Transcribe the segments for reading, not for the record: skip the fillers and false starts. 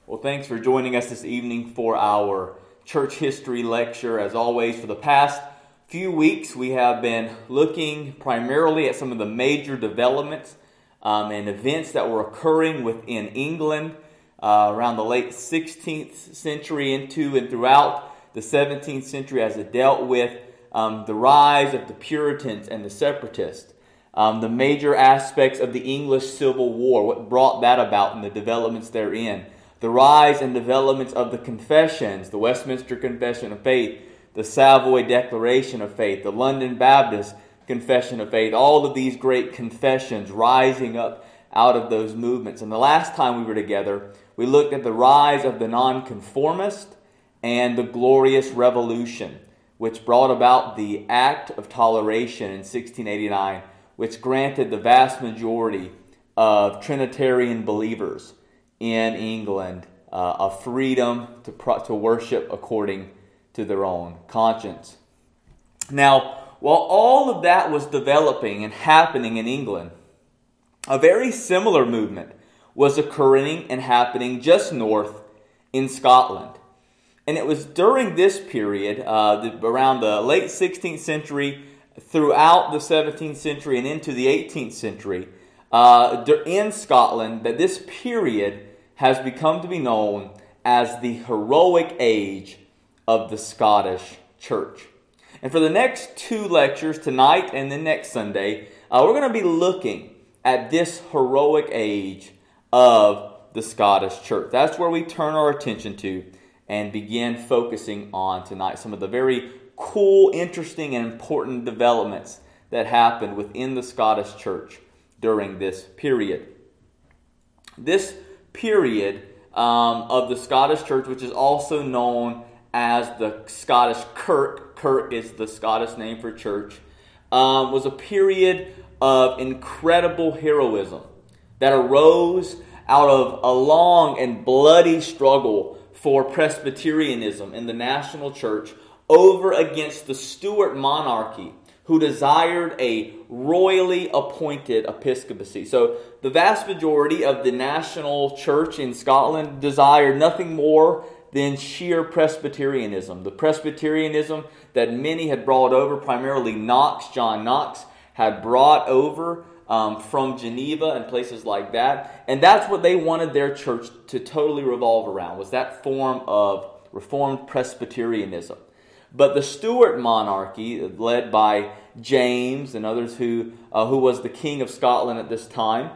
Well, thanks for joining us this evening for our church history lecture. As always, for the past few weeks, we have been looking primarily at some of the major developments and events that were occurring within England around the late 16th century into and throughout the 17th century as it dealt with the rise of the Puritans and the Separatists. The major aspects of the English Civil War, what brought that about and the developments therein. The rise and developments of the confessions, the Westminster Confession of Faith, the Savoy Declaration of Faith, the London Baptist Confession of Faith, all of these great confessions rising up out of those movements. And the last time we were together, we looked at the rise of the Nonconformist and the Glorious Revolution, which brought about the Act of Toleration in 1689, which granted the vast majority of Trinitarian believers in England a freedom to worship according to their own conscience. Now, while all of that was developing and happening in England, a very similar movement was occurring and happening just north in Scotland. And it was during this period, around the late 16th century, throughout the 17th century and into the 18th century, in Scotland, that this period has become to be known as the heroic age of the Scottish Church. And for the next two lectures, tonight and then next Sunday, we're going to be looking at this heroic age of the Scottish Church. That's where we turn our attention to and begin focusing on tonight. Some of the very cool, interesting, and important developments that happened within the Scottish Church during this period. This period of the Scottish Church, which is also known as the Scottish Kirk, Kirk is the Scottish name for church, was a period of incredible heroism that arose out of a long and bloody struggle for Presbyterianism in the national church over against the Stuart monarchy, who desired a royally appointed episcopacy. So the vast majority of the national church in Scotland desired nothing more than sheer Presbyterianism. The Presbyterianism that many had brought over, primarily John Knox, had brought over from Geneva and places like that. And that's what they wanted their church to totally revolve around, was that form of Reformed Presbyterianism. But the Stuart monarchy, led by James and others who was the king of Scotland at this time,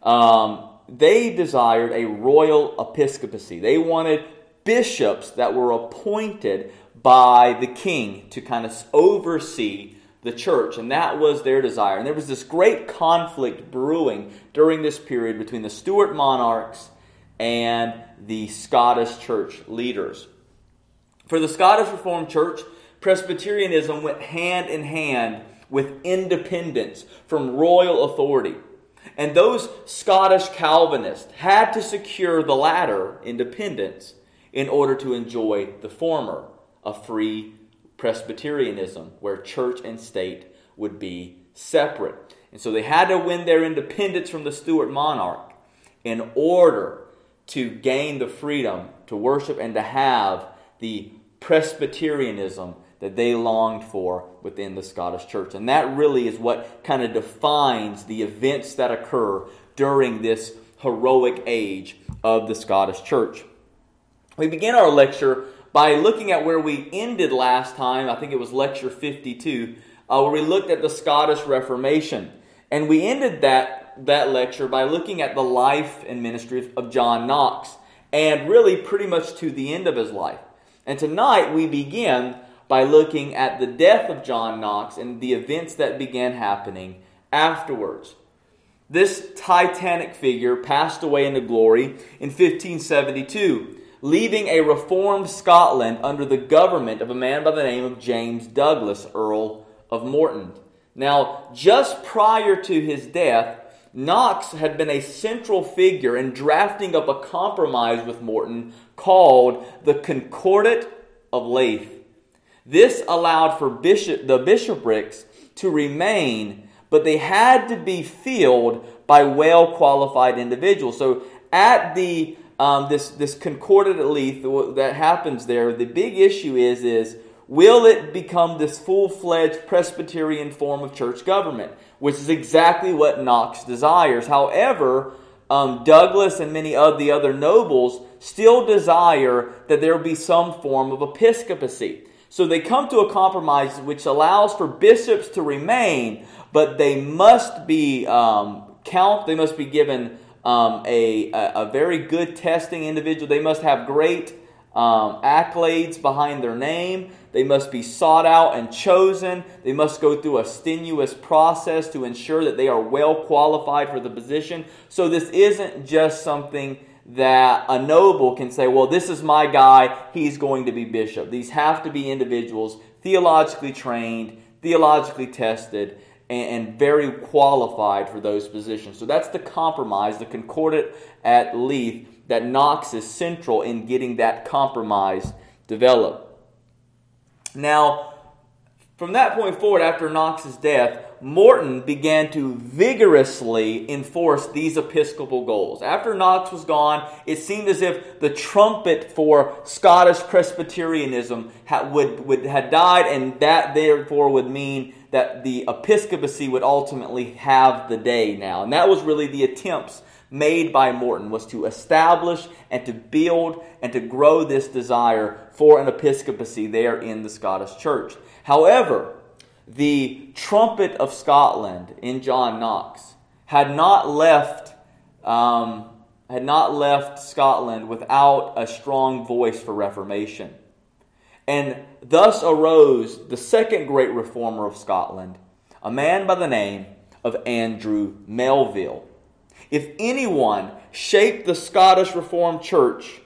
they desired a royal episcopacy. They wanted bishops that were appointed by the king to kind of oversee the church, and that was their desire. And there was this great conflict brewing during this period between the Stuart monarchs and the Scottish church leaders. For the Scottish Reformed Church, Presbyterianism went hand in hand with independence from royal authority. And those Scottish Calvinists had to secure the latter, independence, in order to enjoy the former, a free Presbyterianism, where church and state would be separate. And so they had to win their independence from the Stuart monarch in order to gain the freedom to worship and to have the Presbyterianism that they longed for within the Scottish Church. And that really is what kind of defines the events that occur during this heroic age of the Scottish Church. We begin our lecture by looking at where we ended last time. I think it was lecture 52, where we looked at the Scottish Reformation. And we ended that lecture by looking at the life and ministry of John Knox, and really pretty much to the end of his life. And tonight we begin by looking at the death of John Knox and the events that began happening afterwards. This titanic figure passed away into glory in 1572, leaving a reformed Scotland under the government of a man by the name of James Douglas, Earl of Morton. Now, just prior to his death, Knox had been a central figure in drafting up a compromise with Morton called the Concordat of Leith. This allowed for the bishoprics to remain, but they had to be filled by well-qualified individuals. So at the this concordant leaf that happens there, the big issue is will it become this full-fledged Presbyterian form of church government, which is exactly what Knox desires. However, Douglas and many of the other nobles still desire that there be some form of episcopacy. So they come to a compromise which allows for bishops to remain, but they must be they must be given a very good testing individual. They must have great accolades behind their name. They must be sought out and chosen. They must go through a strenuous process to ensure that they are well qualified for the position. So this isn't just something that a noble can say, well, this is my guy, he's going to be bishop. These have to be individuals theologically trained, theologically tested, and very qualified for those positions. So that's the compromise, the concordat at Leith, that Knox is central in getting that compromise developed. Now, from that point forward, after Knox's death, Morton began to vigorously enforce these episcopal goals. After Knox was gone, it seemed as if the trumpet for Scottish Presbyterianism had died, and that therefore would mean that the episcopacy would ultimately have the day now. And that was really the attempts made by Morton, was to establish and to build and to grow this desire for an episcopacy there in the Scottish Church. However, the trumpet of Scotland in John Knox had not left Scotland without a strong voice for reformation. And thus arose the second great reformer of Scotland, a man by the name of Andrew Melville. If anyone shaped the Scottish Reformed Church,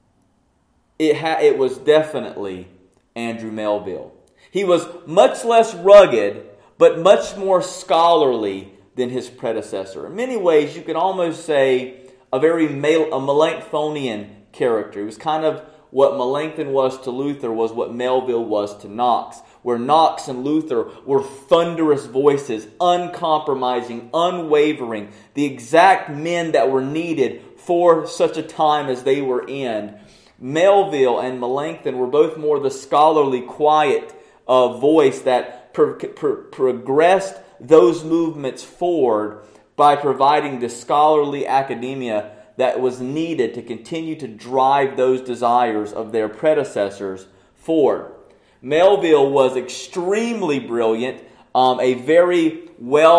it was definitely Andrew Melville. He was much less rugged, but much more scholarly than his predecessor. In many ways, you could almost say a Melanchthonian character. He was kind of what Melanchthon was to Luther was what Melville was to Knox, where Knox and Luther were thunderous voices, uncompromising, unwavering, the exact men that were needed for such a time as they were in. Melville and Melanchthon were both more the scholarly, quiet voice that progressed those movements forward by providing the scholarly academia that was needed to continue to drive those desires of their predecessors forward. Melville was extremely brilliant, a very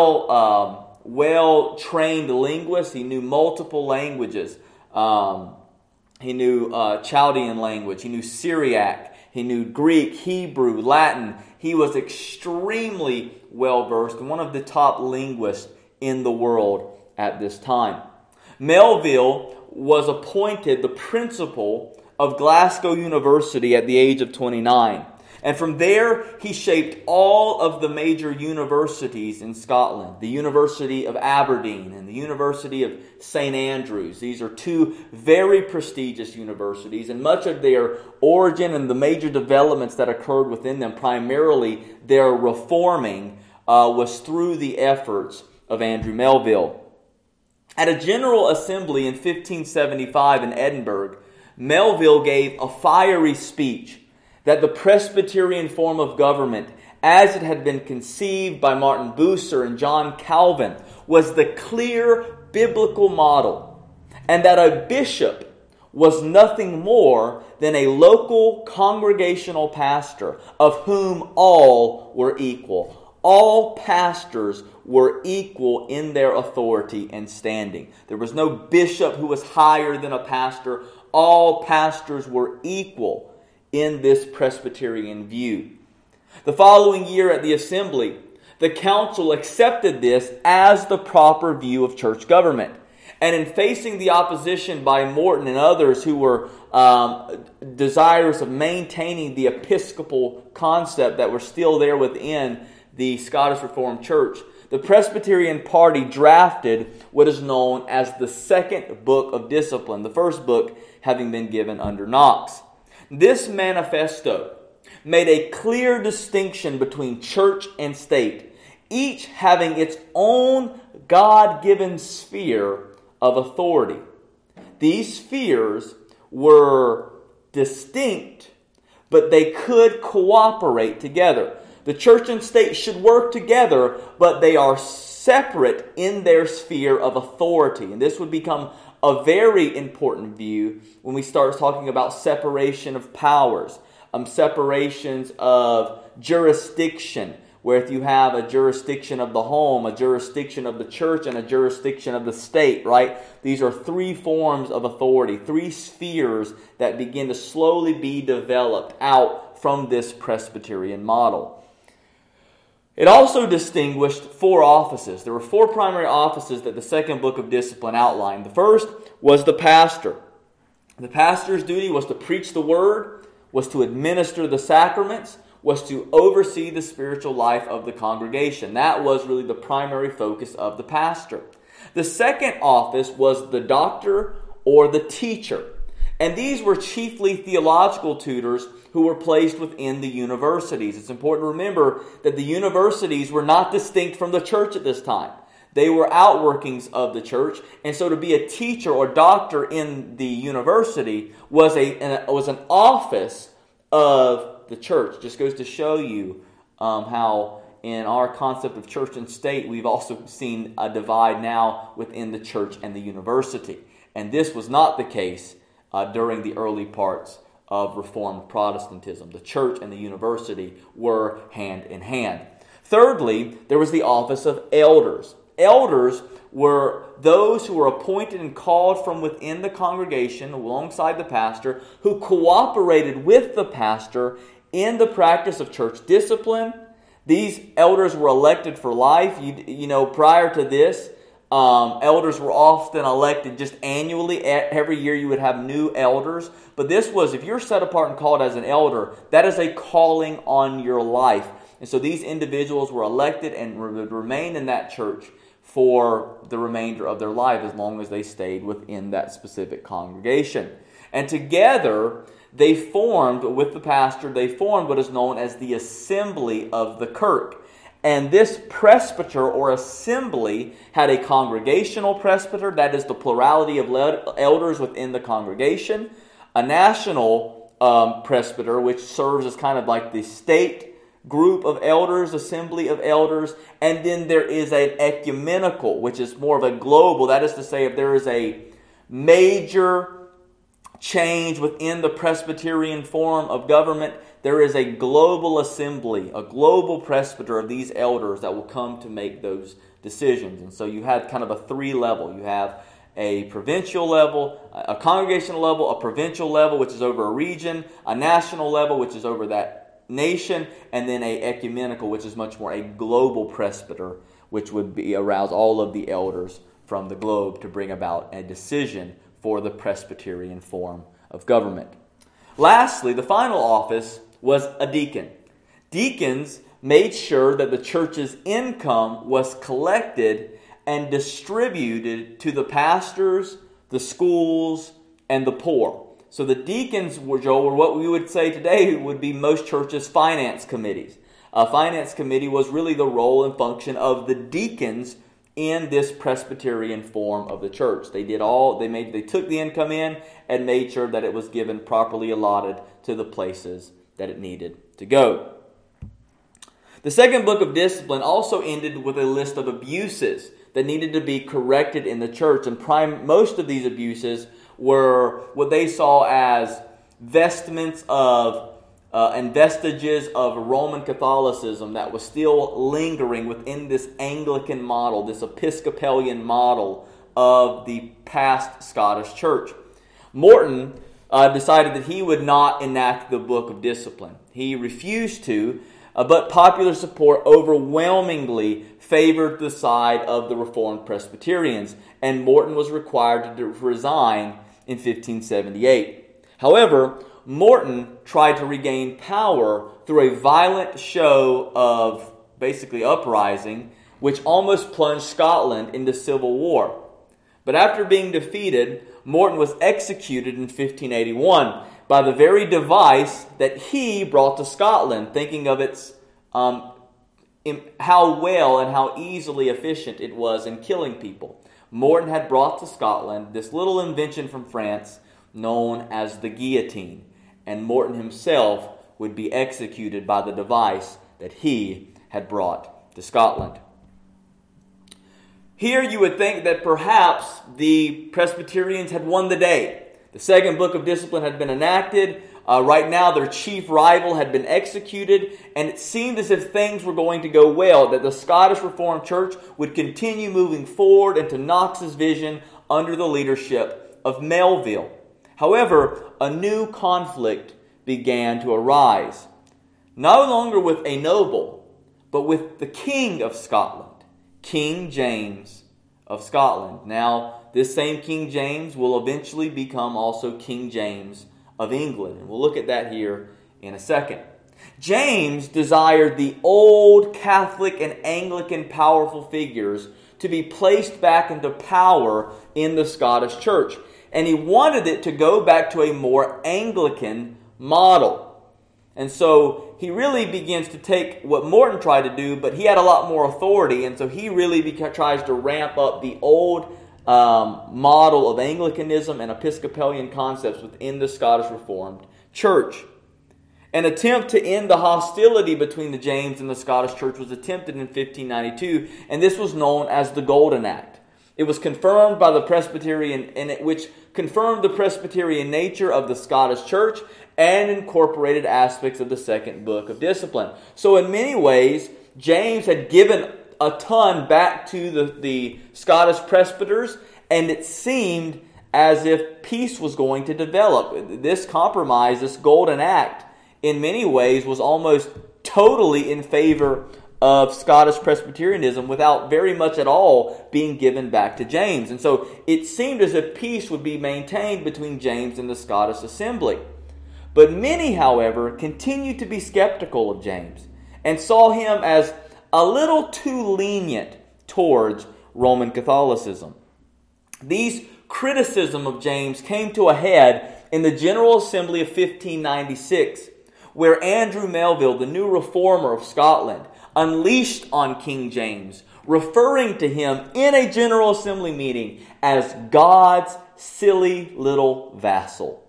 well-trained linguist. He knew multiple languages. He knew Chaldean language. He knew Syriac. He knew Greek, Hebrew, Latin. He was extremely well-versed and one of the top linguists in the world at this time. Melville was appointed the principal of Glasgow University at the age of 29. And from there, he shaped all of the major universities in Scotland. The University of Aberdeen and the University of St. Andrews. These are two very prestigious universities, and much of their origin and the major developments that occurred within them, primarily their reforming, was through the efforts of Andrew Melville. At a General Assembly in 1575 in Edinburgh, Melville gave a fiery speech that the Presbyterian form of government, as it had been conceived by Martin Bucer and John Calvin, was the clear biblical model, and that a bishop was nothing more than a local congregational pastor of whom all were equal. All pastors were equal in their authority and standing. There was no bishop who was higher than a pastor. All pastors were equal in this Presbyterian view. The following year at the assembly, the council accepted this as the proper view of church government. And in facing the opposition by Morton and others who were desirous of maintaining the episcopal concept that were still there within the Scottish Reformed Church, the Presbyterian party drafted what is known as the Second Book of Discipline, the first book having been given under Knox. This manifesto made a clear distinction between church and state, each having its own God-given sphere of authority. these spheres were distinct, but they could cooperate together. The church and state should work together, but they are separate in their sphere of authority. And this would become a very important view when we start talking about separation of powers, separations of jurisdiction, where if you have a jurisdiction of the home, a jurisdiction of the church, and a jurisdiction of the state, right? These are three forms of authority, three spheres that begin to slowly be developed out from this Presbyterian model. It also distinguished four offices. There were four primary offices that the second book of Discipline outlined. The first was the pastor. The pastor's duty was to preach the word, was to administer the sacraments, was to oversee the spiritual life of the congregation. That was really the primary focus of the pastor. The second office was the doctor or the teacher. And these were chiefly theological tutors who were placed within the universities. It's important to remember that the universities were not distinct from the church at this time. They were outworkings of the church. And so to be a teacher or doctor in the university was an office of the church. Just goes to show you how in our concept of church and state, we've also seen a divide now within the church and the university. And this was not the case during the early parts of Reformed Protestantism. The church and the university were hand in hand. Thirdly, there was the office of elders. Elders were those who were appointed and called from within the congregation alongside the pastor, who cooperated with the pastor in the practice of church discipline. These elders were elected for life. You know, prior to this, elders were often elected just annually. Every year you would have new elders. But this was, if you're set apart and called as an elder, that is a calling on your life. And so these individuals were elected and would remain in that church for the remainder of their life as long as they stayed within that specific congregation. And together, they formed, with the pastor, they formed what is known as the Assembly of the Kirk. And this presbyter or assembly had a congregational presbyter, that is the plurality of elders within the congregation, a national presbyter, which serves as kind of like the state group of elders, assembly of elders, and then there is an ecumenical, which is more of a global. That is to say, if there is a major change within the Presbyterian form of government, there is a global assembly, a global presbyter of these elders that will come to make those decisions. And so you have kind of a three level. You have a provincial level, a congregational level, a provincial level, which is over a region, a national level, which is over that nation, and then a ecumenical, which is much more a global presbyter, which would be arouse all of the elders from the globe to bring about a decision for the Presbyterian form of government. Lastly, the final office was a deacon. Deacons made sure that the church's income was collected and distributed to the pastors, the schools, and the poor. So the deacons were what we would say today would be most churches' finance committees. A finance committee was really the role and function of the deacons in this Presbyterian form of the church. They took the income in and made sure that it was given properly allotted to the places that it needed to go. The second book of Discipline also ended with a list of abuses that needed to be corrected in the church, and most of these abuses were what they saw as vestments of and vestiges of Roman Catholicism that was still lingering within this Anglican model, this Episcopalian model of the past Scottish Church. Morton decided that he would not enact the Book of Discipline. He refused to, but popular support overwhelmingly favored the side of the Reformed Presbyterians, and Morton was required to resign in 1578. However, Morton tried to regain power through a violent show of basically uprising, which almost plunged Scotland into civil war. But after being defeated, Morton was executed in 1581 by the very device that he brought to Scotland, thinking of its how well and how easily efficient it was in killing people. Morton had brought to Scotland this little invention from France known as the guillotine, and Morton himself would be executed by the device that he had brought to Scotland. Here you would think that perhaps the Presbyterians had won the day. The second book of discipline had been enacted. Right now their chief rival had been executed, and it seemed as if things were going to go well, that the Scottish Reformed Church would continue moving forward into Knox's vision under the leadership of Melville. However, a new conflict began to arise, no longer with a noble, but with the King of Scotland, King James of Scotland. Now, this same King James will eventually become also King James of England. And we'll look at that here in a second. James desired the old Catholic and Anglican powerful figures to be placed back into power in the Scottish Church. And he wanted it to go back to a more Anglican model. And so he really begins to take what Morton tried to do, but he had a lot more authority, and so he really tries to ramp up the old model of Anglicanism and Episcopalian concepts within the Scottish Reformed Church. An attempt to end the hostility between the James and the Scottish Church was attempted in 1592, and this was known as the Golden Act. It was confirmed by the Presbyterian, which confirmed the Presbyterian nature of the Scottish Church and incorporated aspects of the second book of discipline. So in many ways, James had given a ton back to the Scottish presbyters, and it seemed as if peace was going to develop. This compromise, this Golden Act, in many ways was almost totally in favor of Scottish Presbyterianism without very much at all being given back to James. And so it seemed as if peace would be maintained between James and the Scottish Assembly. But many, however, continued to be skeptical of James and saw him as a little too lenient towards Roman Catholicism. These criticism of James came to a head in the General Assembly of 1596, where Andrew Melville, the new reformer of Scotland, unleashed on King James, referring to him in a General Assembly meeting as God's silly little vassal.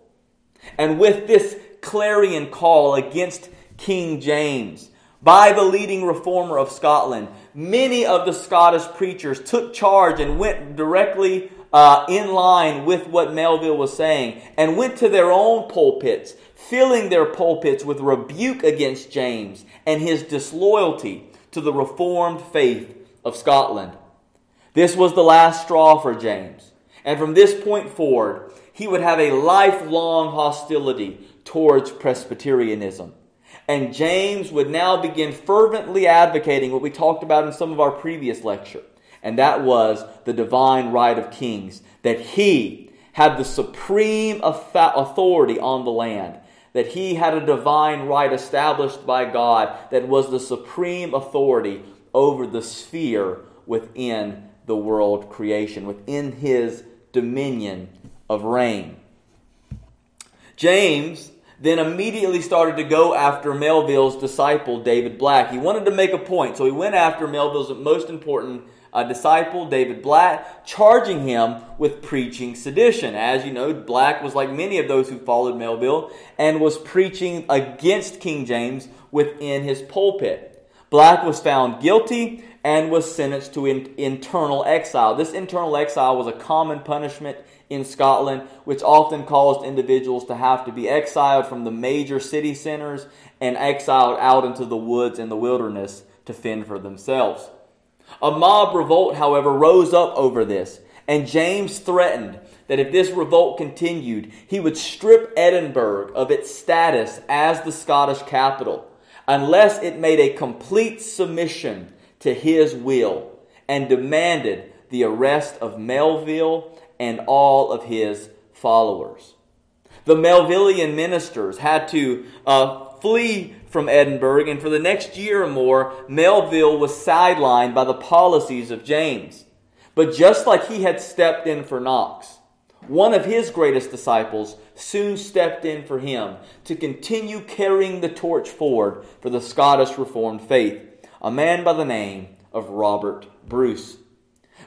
And with this clarion call against King James by the leading reformer of Scotland, many of the Scottish preachers took charge and went directly in line with what Melville was saying and went to their own pulpits, filling their pulpits with rebuke against James and his disloyalty to the Reformed faith of Scotland. This was the last straw for James. And from this point forward, he would have a lifelong hostility towards Presbyterianism. And James would now begin fervently advocating what we talked about in some of our previous lecture. And that was the divine right of kings. That he had the supreme authority on the land. That he had a divine right established by God that was the supreme authority over the sphere within the world creation, within his dominion of reign. James then immediately started to go after Melville's disciple, David Black. He wanted to make a point, so he went after Melville's most important disciple, David Black, charging him with preaching sedition. As you know, Black was like many of those who followed Melville and was preaching against King James within his pulpit. Black was found guilty and was sentenced to internal exile. This internal exile was a common punishment in Scotland, which often caused individuals to have to be exiled from the major city centers and exiled out into the woods and the wilderness to fend for themselves. A mob revolt, however, rose up over this, and James threatened that if this revolt continued, he would strip Edinburgh of its status as the Scottish capital, unless it made a complete submission to his will, and demanded the arrest of Melville and all of his followers. The Melvillian ministers had to flee from Edinburgh, and for the next year or more, Melville was sidelined by the policies of James. But just like he had stepped in for Knox, one of his greatest disciples soon stepped in for him to continue carrying the torch forward for the Scottish Reformed faith, a man by the name of Robert Bruce.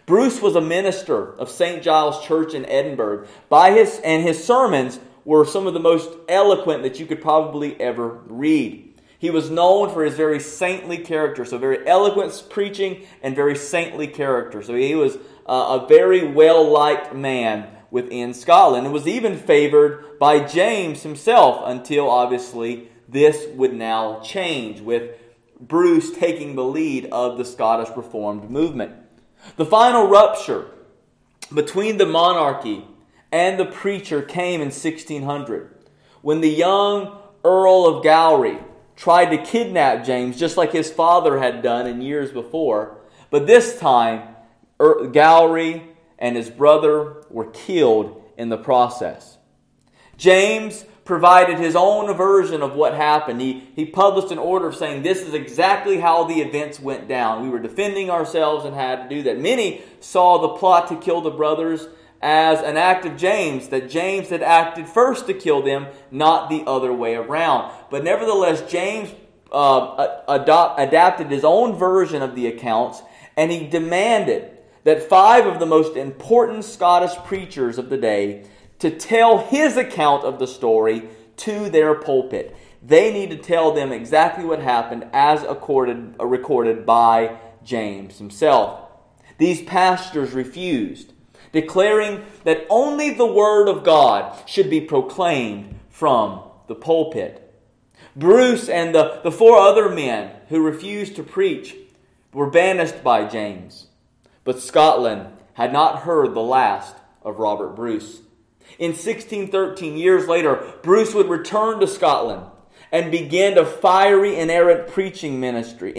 Bruce was a minister of St. Giles Church in Edinburgh. His sermons were some of the most eloquent that you could probably ever read. He was known for his very saintly character, so very eloquent preaching and very saintly character. So he was a very well-liked man within Scotland, and was even favored by James himself until, obviously, this would now change with Bruce taking the lead of the Scottish Reformed movement. The final rupture between the monarchy and the preacher came in 1600, when the young Earl of Gowrie tried to kidnap James, just like his father had done in years before. But this time, Gowrie and his brother were killed in the process. James provided his own version of what happened. He published an order saying, this is exactly how the events went down. We were defending ourselves and had to do that. Many saw the plot to kill the brothers as an act of James, that James had acted first to kill them, not the other way around. But nevertheless, James adapted his own version of the accounts, and he demanded that 5 of the most important Scottish preachers of the day to tell his account of the story to their pulpit. They need to tell them exactly what happened as recorded by James himself. These pastors refused, declaring that only the Word of God should be proclaimed from the pulpit. Bruce and the 4 other men who refused to preach were banished by James. But Scotland had not heard the last of Robert Bruce. In 1613, years later, Bruce would return to Scotland and begin a fiery itinerant preaching ministry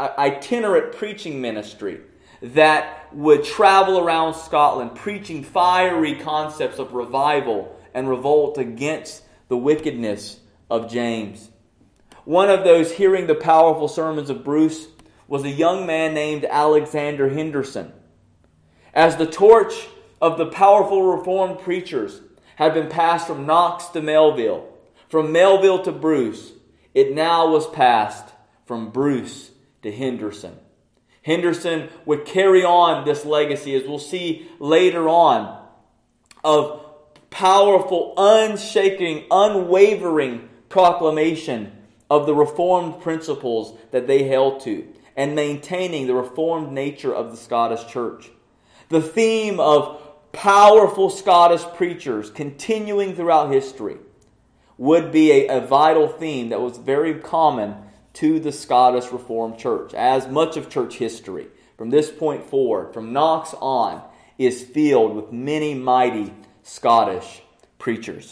that would travel around Scotland, preaching fiery concepts of revival and revolt against the wickedness of James. One of those hearing the powerful sermons of Bruce was a young man named Alexander Henderson. As the torch of the powerful Reformed preachers had been passed from Knox to Melville, from Melville to Bruce, it now was passed from Bruce to Henderson. Henderson would carry on this legacy, as we'll see later on, of powerful, unshaking, unwavering proclamation of the Reformed principles that they held to, and maintaining the Reformed nature of the Scottish Church. The theme of powerful Scottish preachers continuing throughout history would be a vital theme that was very common to the Scottish Reformed Church, as much of church history from this point forward, from Knox on, is filled with many mighty Scottish preachers.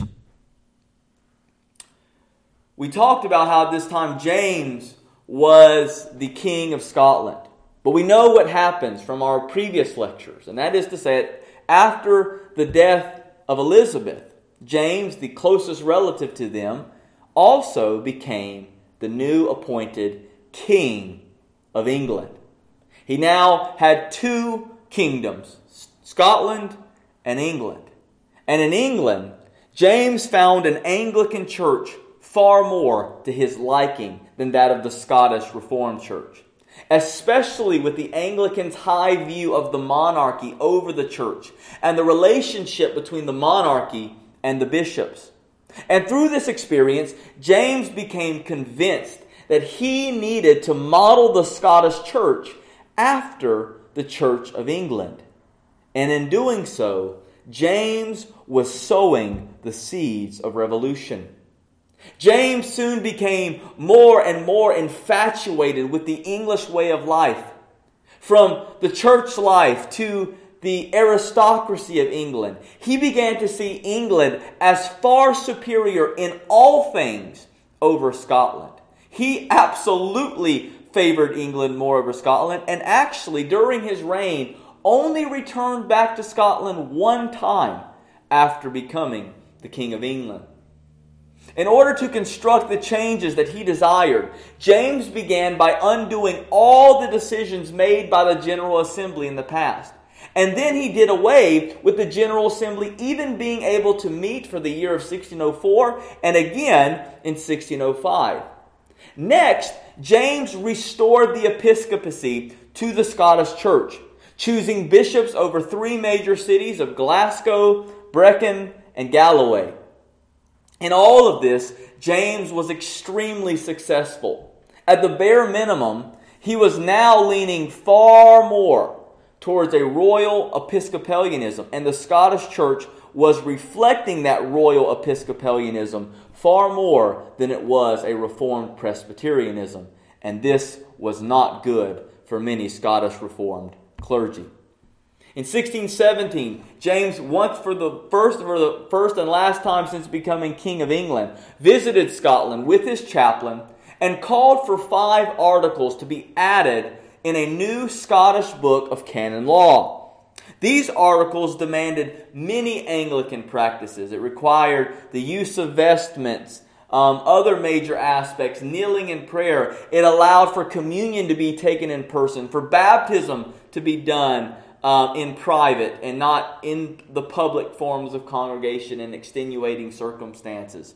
We talked about how at this time James was the king of Scotland. But we know what happens from our previous lectures, and that is to say that after the death of Elizabeth, James, the closest relative to them, also became the new appointed king of England. He now had 2 kingdoms, Scotland and England. And in England, James found an Anglican church far more to his liking than that of the Scottish Reformed Church, especially with the Anglicans' high view of the monarchy over the church and the relationship between the monarchy and the bishops. And through this experience, James became convinced that he needed to model the Scottish church after the Church of England. And in doing so, James was sowing the seeds of revolution. James soon became more and more infatuated with the English way of life. From the church life to the aristocracy of England, he began to see England as far superior in all things over Scotland. He absolutely favored England more over Scotland, and actually during his reign only returned back to Scotland one time after becoming the King of England. In order to construct the changes that he desired, James began by undoing all the decisions made by the General Assembly in the past. And then he did away with the General Assembly even being able to meet for the year of 1604 and again in 1605. Next, James restored the episcopacy to the Scottish Church, choosing bishops over 3 major cities of Glasgow, Brecon, and Galloway. In all of this, James was extremely successful. At the bare minimum, he was now leaning far more towards a royal Episcopalianism, and the Scottish Church was reflecting that royal Episcopalianism far more than it was a Reformed Presbyterianism. And this was not good for many Scottish Reformed clergy. In 1617, James, once for the first and last time since becoming King of England, visited Scotland with his chaplain and called for 5 articles to be added in a new Scottish book of canon law. These articles demanded many Anglican practices. It required the use of vestments, other major aspects, kneeling in prayer. It allowed for communion to be taken in person, for baptism to be done in private and not in the public forms of congregation in extenuating circumstances.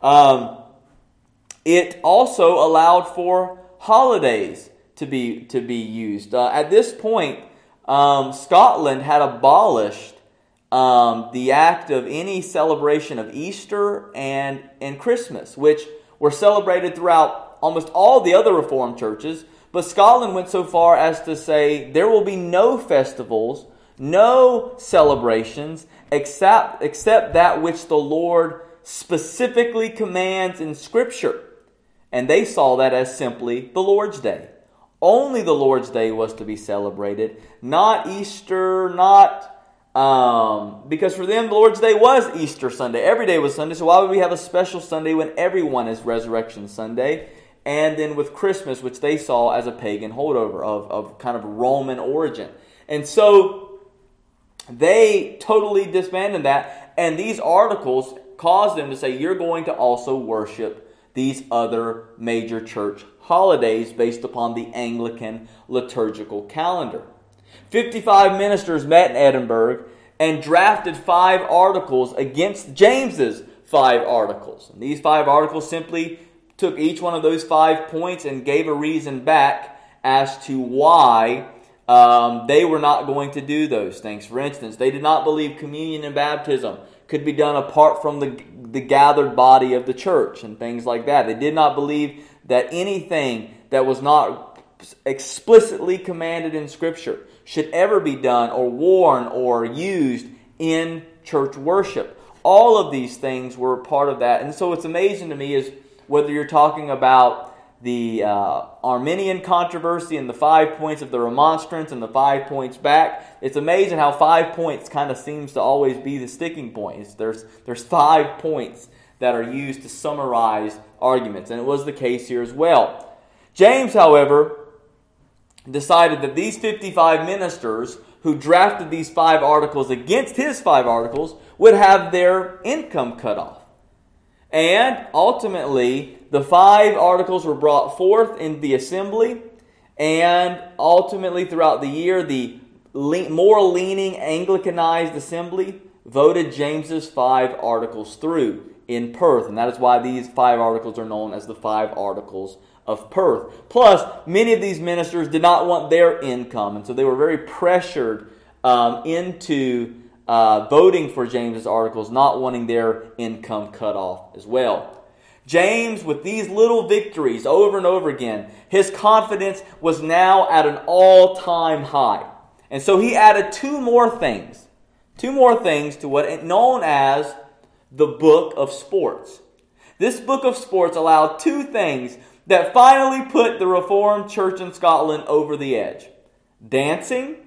It also allowed for holidays to be used. At this point, Scotland had abolished the act of any celebration of Easter and Christmas, which were celebrated throughout almost all the other Reformed churches. But Scotland went so far as to say there will be no festivals, no celebrations, except that which the Lord specifically commands in Scripture. And they saw that as simply the Lord's Day. Only the Lord's Day was to be celebrated, not Easter, because for them the Lord's Day was Easter Sunday. Every day was Sunday, so why would we have a special Sunday when everyone is Resurrection Sunday? And then with Christmas, which they saw as a pagan holdover of kind of Roman origin. And so they totally disbanded that, and these articles caused them to say, you're going to also worship these other major church holidays based upon the Anglican liturgical calendar. 55 ministers met in Edinburgh and drafted 5 articles against James's 5 articles. And these 5 articles simply took each one of those 5 points and gave a reason back as to why they were not going to do those things. For instance, they did not believe communion and baptism could be done apart from the gathered body of the church and things like that. They did not believe that anything that was not explicitly commanded in Scripture should ever be done or worn or used in church worship. All of these things were part of that. And so what's amazing to me is whether you're talking about the Arminian controversy and the 5 points of the Remonstrance and the 5 points back, it's amazing how 5 points kind of seems to always be the sticking point. There's 5 points that are used to summarize arguments, and it was the case here as well. James, however, decided that these 55 ministers who drafted these 5 articles against his 5 articles would have their income cut off. And ultimately, the 5 articles were brought forth in the assembly, and ultimately throughout the year, the more leaning Anglicanized assembly voted James's 5 articles through in Perth. And that is why these 5 articles are known as the 5 Articles of Perth. Plus, many of these ministers did not want their income, and so they were very pressured into voting for James's articles, not wanting their income cut off as well. James, with these little victories over and over again, his confidence was now at an all-time high. And so he added 2 more things to what is known as the Book of Sports. This Book of Sports allowed 2 things that finally put the Reformed Church in Scotland over the edge: dancing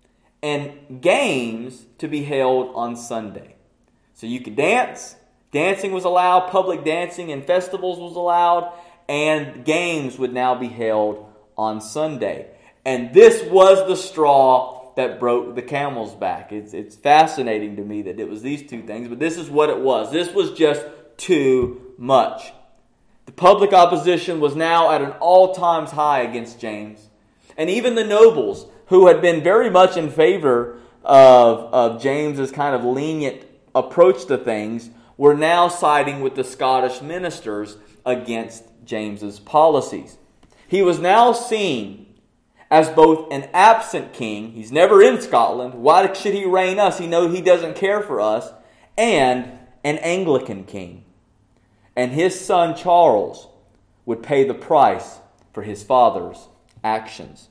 and games to be held on Sunday. So you could dance. Dancing was allowed. Public dancing and festivals was allowed. And games would now be held on Sunday. And this was the straw that broke the camel's back. It's fascinating to me that it was these 2 things. But this is what it was. This was just too much. The public opposition was now at an all-time high against James. And even the nobles, who had been very much in favor of James's kind of lenient approach to things, were now siding with the Scottish ministers against James's policies. He was now seen as both an absent king, he's never in Scotland, why should he reign us? He knows he doesn't care for us, and an Anglican king. And his son Charles would pay the price for his father's actions.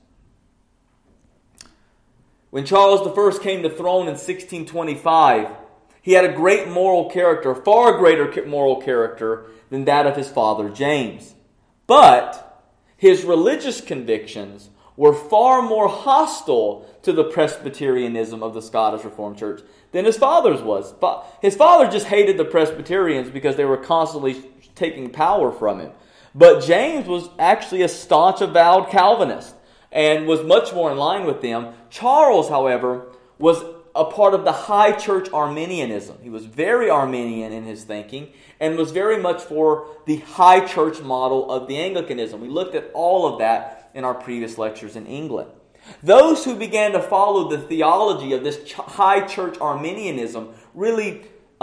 When Charles I came to throne in 1625, he had a great moral character, far greater moral character than that of his father James. But his religious convictions were far more hostile to the Presbyterianism of the Scottish Reformed Church than his father's was. His father just hated the Presbyterians because they were constantly taking power from him. But James was actually a staunch, avowed Calvinist and was much more in line with them. Charles, however, was a part of the high church Arminianism. He was very Arminian in his thinking and was very much for the high church model of the Anglicanism. We looked at all of that in our previous lectures in England. Those who began to follow the theology of this high church Arminianism, really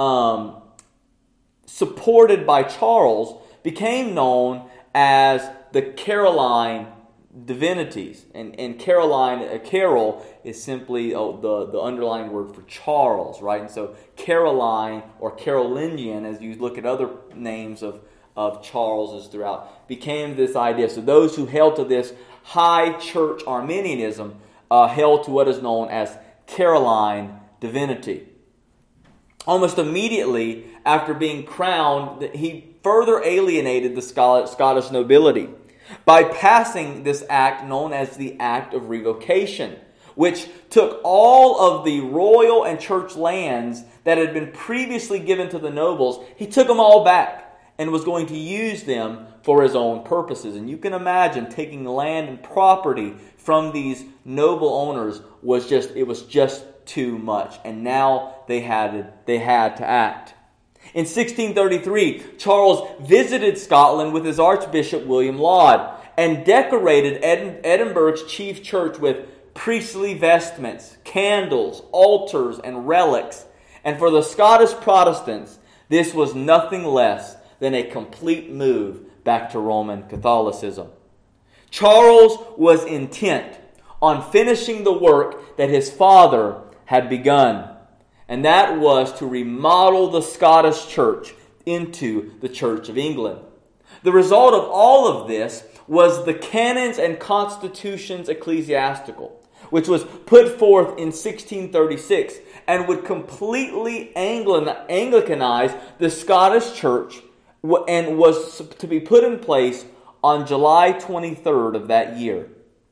supported by Charles, became known as the Caroline divinities. And Caroline, Carol is simply the underlying word for Charles, right? And so Caroline or Carolingian, as you look at other names of Charles's throughout, became this idea. So those who held to this high church Arminianism held to what is known as Caroline divinity. Almost immediately after being crowned, he further alienated the Scottish nobility by passing this act known as the Act of Revocation, which took all of the royal and church lands that had been previously given to the nobles. He took them all back and was going to use them for his own purposes. And you can imagine taking land and property from these noble owners was just too much. And now they had to act. In 1633, Charles visited Scotland with his Archbishop William Laud and decorated Edinburgh's chief church with priestly vestments, candles, altars, and relics. And for the Scottish Protestants, this was nothing less than a complete move back to Roman Catholicism. Charles was intent on finishing the work that his father had begun, and that was to remodel the Scottish Church into the Church of England. The result of all of this was the Canons and Constitutions Ecclesiastical, which was put forth in 1636 and would completely Anglicanize the Scottish Church, and was to be put in place on July 23rd of that year.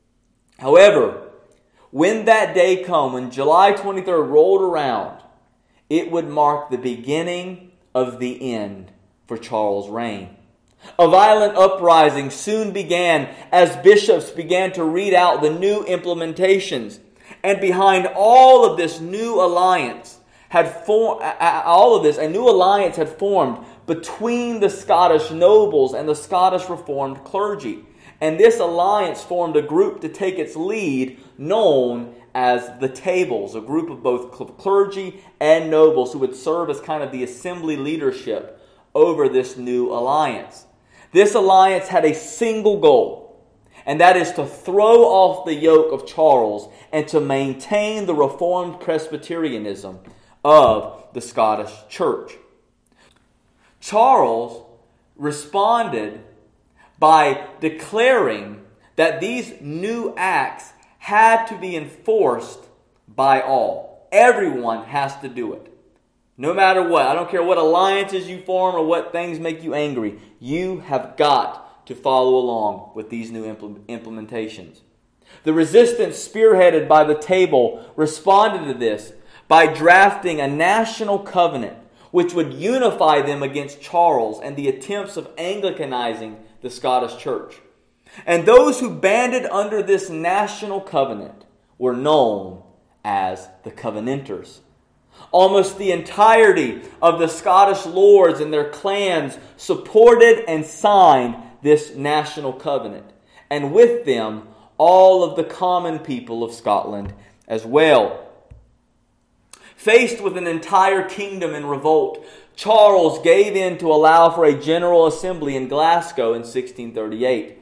However, when that day came, when July 23rd rolled around, it would mark the beginning of the end for Charles' reign. A violent uprising soon began as bishops began to read out the new implementations. And behind all of this new alliance a new alliance had formed between the Scottish nobles and the Scottish Reformed clergy. And this alliance formed a group to take its lead known as the Tables, a group of both clergy and nobles who would serve as kind of the assembly leadership over this new alliance. This alliance had a single goal, and that is to throw off the yoke of Charles and to maintain the Reformed Presbyterianism of the Scottish Church. Charles responded by declaring that these new acts had to be enforced by all. Everyone has to do it. No matter what. I don't care what alliances you form or what things make you angry. You have got to follow along with these new implementations. The resistance spearheaded by the Table responded to this by drafting a national covenant which would unify them against Charles and the attempts of Anglicanizing the Scottish Church. And those who banded under this national covenant were known as the Covenanters. Almost the entirety of the Scottish lords and their clans supported and signed this national covenant, and with them all of the common people of Scotland as well. Faced with an entire kingdom in revolt, Charles gave in to allow for a general assembly in Glasgow in 1638.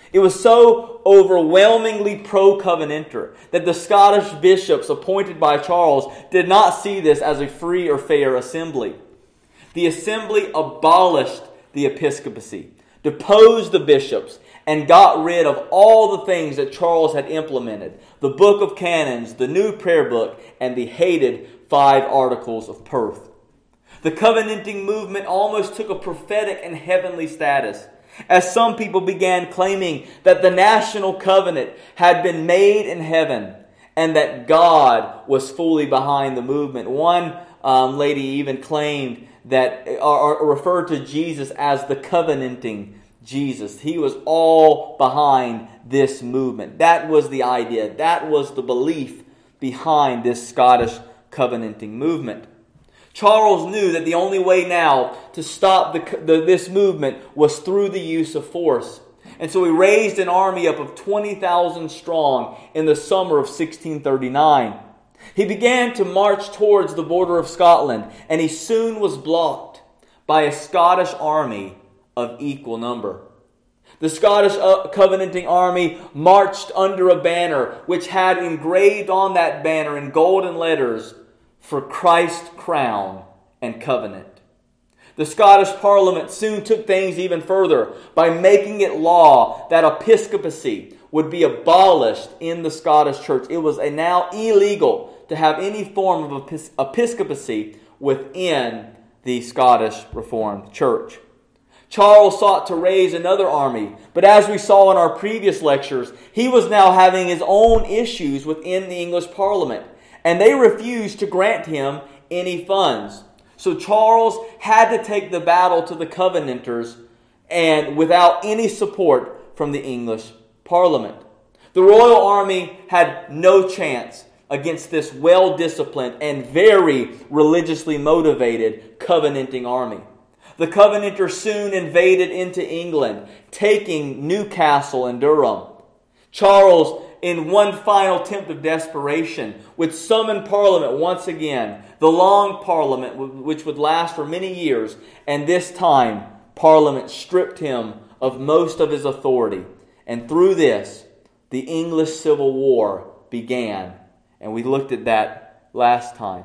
It was so overwhelmingly pro-Covenanter that the Scottish bishops appointed by Charles did not see this as a free or fair assembly. The assembly abolished the episcopacy, deposed the bishops, and got rid of all the things that Charles had implemented: the Book of Canons, the new prayer book, and the hated 5 Articles of Perth. The covenanting movement almost took a prophetic and heavenly status, as some people began claiming that the national covenant had been made in heaven and that God was fully behind the movement. One lady even claimed that, or referred to Jesus as the covenanting Jesus. He was all behind this movement. That was the idea. That was the belief behind this Scottish covenanting movement. Charles knew that the only way now to stop this movement was through the use of force. And so he raised an army up of 20,000 strong in the summer of 1639. He began to march towards the border of Scotland, and he soon was blocked by a Scottish army of equal number. The Scottish covenanting army marched under a banner which had engraved on that banner in golden letters, "For Christ's crown and covenant." The Scottish Parliament soon took things even further by making it law that episcopacy would be abolished in the Scottish Church. It was now illegal to have any form of episcopacy within the Scottish Reformed Church. Charles sought to raise another army, but as we saw in our previous lectures, he was now having his own issues within the English Parliament, and they refused to grant him any funds. So Charles had to take the battle to the Covenanters, and without any support from the English Parliament. The royal army had no chance against this well-disciplined and very religiously motivated Covenanting army. The Covenanters soon invaded into England, taking Newcastle and Durham. Charles, in one final attempt of desperation, would summon Parliament once again, the Long Parliament, which would last for many years, and this time Parliament stripped him of most of his authority. And through this, the English Civil War began, and we looked at that last time.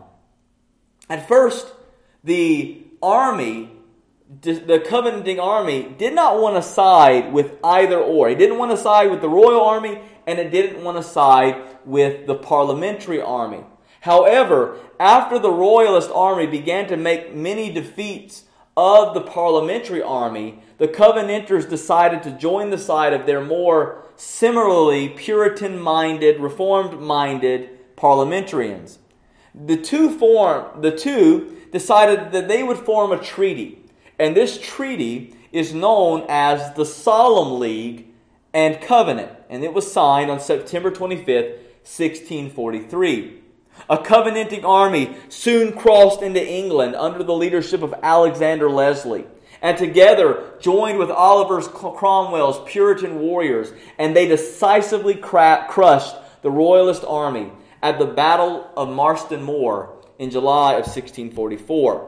At first, the Covenanting army did not want to side with either or. It didn't want to side with the royal army, and it didn't want to side with the parliamentary army. However, after the royalist army began to make many defeats of the parliamentary army, the Covenanters decided to join the side of their more similarly Puritan-minded, Reformed-minded parliamentarians. The two decided that they would form a treaty. And this treaty is known as the Solemn League and Covenant. And it was signed on September 25th, 1643. A Covenanting army soon crossed into England under the leadership of Alexander Leslie, and together joined with Oliver Cromwell's Puritan warriors, and they decisively crushed the Royalist army at the Battle of Marston Moor in July of 1644.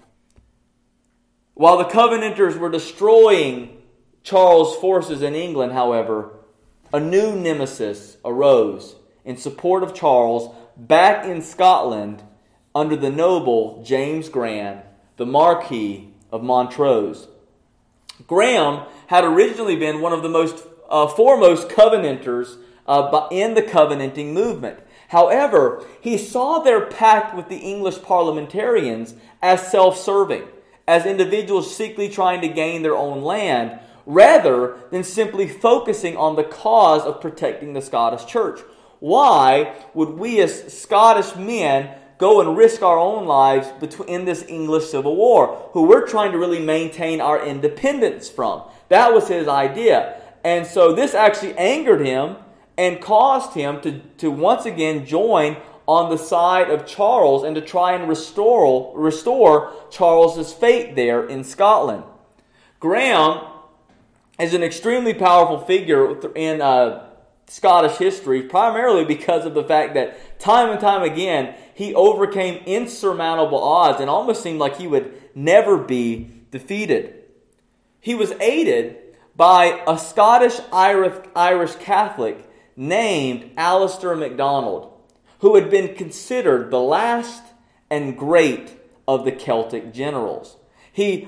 While the Covenanters were destroying Charles' forces in England, however, a new nemesis arose in support of Charles back in Scotland under the noble James Graham, the Marquis of Montrose. Graham had originally been one of the most foremost Covenanters in the Covenanting movement. However, he saw their pact with the English parliamentarians as self-serving, as individuals secretly trying to gain their own land, rather than simply focusing on the cause of protecting the Scottish Church. Why would we as Scottish men go and risk our own lives in this English Civil War, who we're trying to really maintain our independence from? That was his idea. And so this actually angered him and caused him to once again join on the side of Charles and to try and restore Charles's fate there in Scotland. Graham is an extremely powerful figure in Scottish history, primarily because of the fact that time and time again he overcame insurmountable odds and almost seemed like he would never be defeated. He was aided by a Scottish Irish Catholic named Alistair MacDonald, who had been considered the last and great of the Celtic generals. He,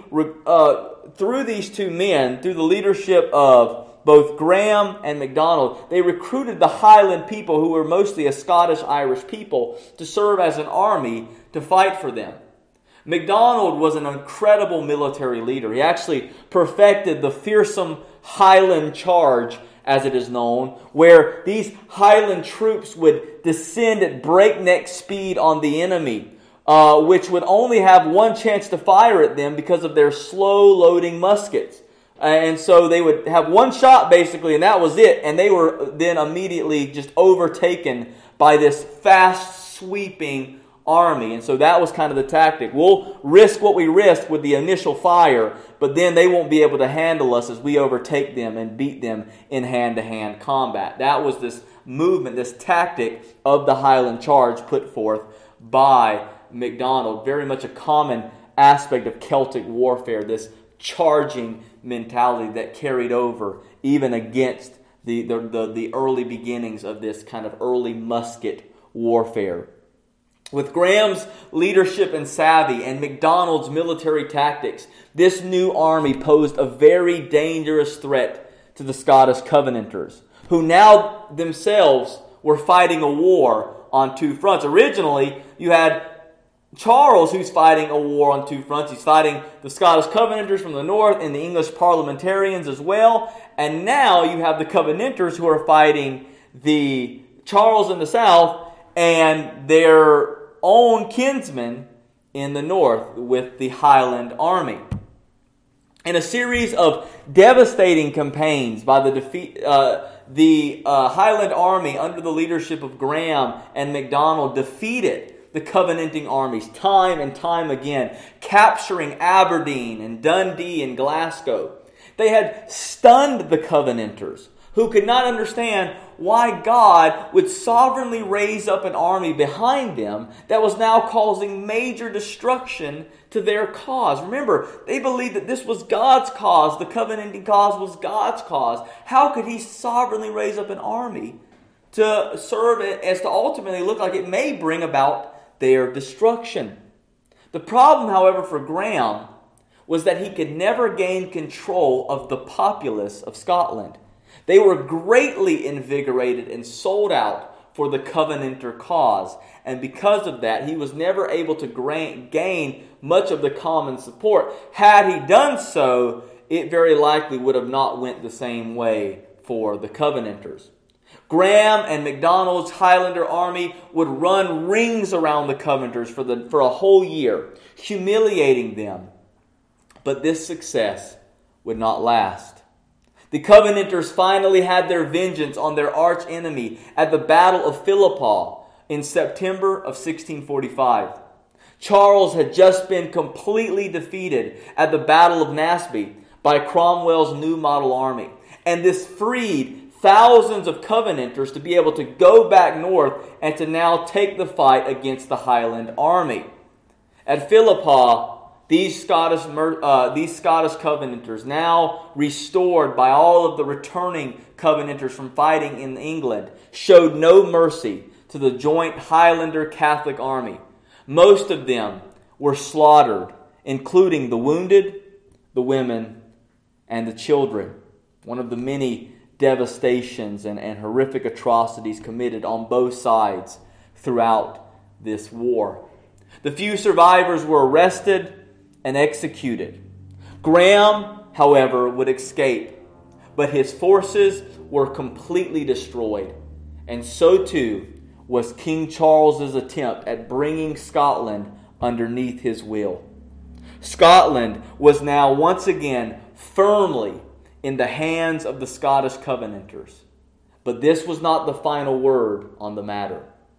through these two men, through the leadership of both Graham and MacDonald, they recruited the Highland people, who were mostly a Scottish-Irish people, to serve as an army to fight for them. MacDonald was an incredible military leader. He actually perfected the fearsome Highland charge, as it is known, where these Highland troops would descend at breakneck speed on the enemy, which would only have one chance to fire at them because of their slow-loading muskets. And so they would have one shot, basically, and that was it. And they were then immediately just overtaken by this fast-sweeping army. And so that was kind of the tactic. We'll risk what we risk with the initial fire, but then they won't be able to handle us as we overtake them and beat them in hand-to-hand combat. That was this movement, this tactic of the Highland Charge put forth by MacDonald. Very much a common aspect of Celtic warfare, this charging mentality that carried over even against the early beginnings of this kind of early musket warfare. With Graham's leadership and savvy and MacDonald's military tactics, this new army posed a very dangerous threat to the Scottish Covenanters, who now themselves were fighting a war on two fronts. Originally, you had Charles, who's fighting a war on two fronts. He's fighting the Scottish Covenanters from the north and the English parliamentarians as well. And now you have the Covenanters who are fighting the Charles in the south and their own kinsmen in the north with the Highland Army. In a series of devastating campaigns by the Highland Army under the leadership of Graham and MacDonald defeated the Covenanting armies time and time again, capturing Aberdeen and Dundee and Glasgow. They had stunned the Covenanters, who could not understand why God would sovereignly raise up an army behind them that was now causing major destruction to their cause. Remember, they believed that this was God's cause. The Covenanting cause was God's cause. How could He sovereignly raise up an army to serve it as to ultimately look like it may bring about their destruction? The problem, however, for Graham was that he could never gain control of the populace of Scotland. They were greatly invigorated and sold out for the Covenanter cause. And because of that, he was never able to gain much of the common support. Had he done so, it very likely would have not went the same way for the Covenanters. Graham and MacDonald's Highlander army would run rings around the Covenanters for a whole year, humiliating them. But this success would not last. The Covenanters finally had their vengeance on their arch enemy at the Battle of Philiphaugh in September of 1645. Charles had just been completely defeated at the Battle of Naseby by Cromwell's New Model Army. And this freed thousands of Covenanters to be able to go back north and to now take the fight against the Highland Army. At Philiphaugh, these Scottish Covenanters, now restored by all of the returning Covenanters from fighting in England, showed no mercy to the joint Highlander Catholic army. Most of them were slaughtered, including the wounded, the women, and the children. One of the many devastations and horrific atrocities committed on both sides throughout this war. The few survivors were arrested and executed. Graham, however, would escape, but his forces were completely destroyed, and so too was King Charles's attempt at bringing Scotland underneath his will. Scotland was now once again firmly in the hands of the Scottish Covenanters. But this was not the final word on the matter.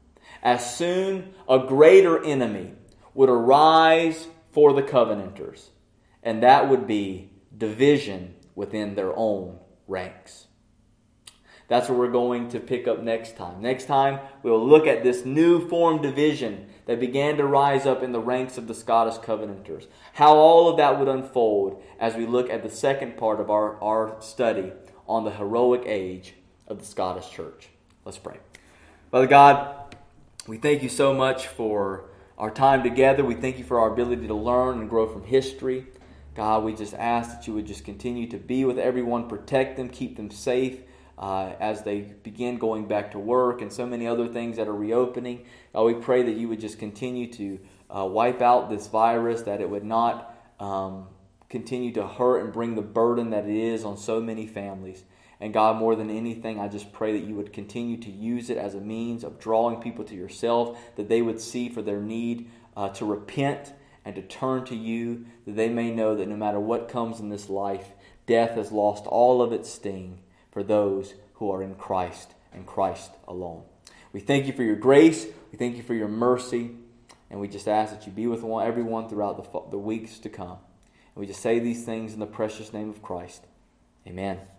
As soon a greater enemy would arise for the Covenanters, and that would be division within their own ranks. That's where we're going to pick up next time. Next time, we'll look at this new formed division that began to rise up in the ranks of the Scottish Covenanters. How all of that would unfold as we look at the second part of our study on the heroic age of the Scottish Church. Let's pray. Father God, we thank you so much for our time together. We thank you for our ability to learn and grow from history. God, we just ask that you would just continue to be with everyone, protect them, keep them safe as they begin going back to work and so many other things that are reopening. God, we pray that you would just continue to wipe out this virus, that it would not continue to hurt and bring the burden that it is on so many families. And God, more than anything, I just pray that you would continue to use it as a means of drawing people to yourself, that they would see for their need to repent and to turn to you, that they may know that no matter what comes in this life, death has lost all of its sting for those who are in Christ and Christ alone. We thank you for your grace. We thank you for your mercy. And we just ask that you be with everyone throughout the weeks to come. And we just say these things in the precious name of Christ. Amen.